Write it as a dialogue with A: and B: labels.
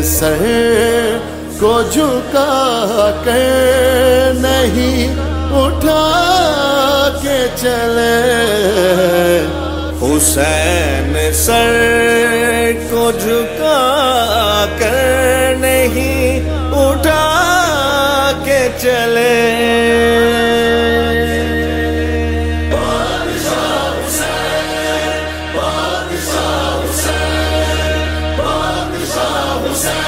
A: Sir को झुका कर नहीं उठा के चले। हुसैन सर को झुका कर नहीं उठा के चले।